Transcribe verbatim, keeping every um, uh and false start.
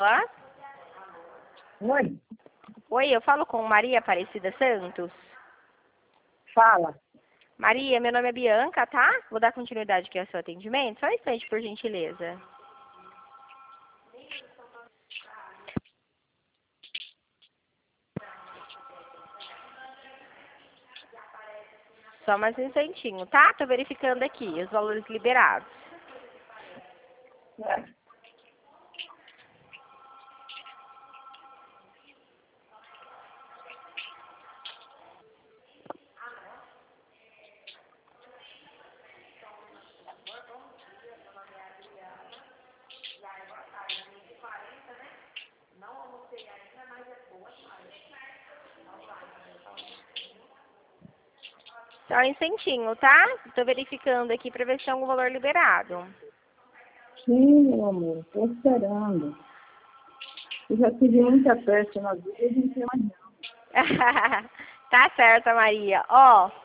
Olá? Oi, Oi, eu falo com Maria Aparecida Santos. fala. Maria, meu nome é Bianca, tá? Vou dar continuidade aqui ao seu atendimento. Só um instante, por gentileza. Só mais um instantinho, tá? Tô verificando aqui os valores liberados. É. Só um instantinho, tá? Tô verificando aqui pra ver se tem algum valor liberado. Sim, meu amor, tô esperando. Eu já tive muita festa na vida e não tem mais não. Tá certo, Maria. Ó,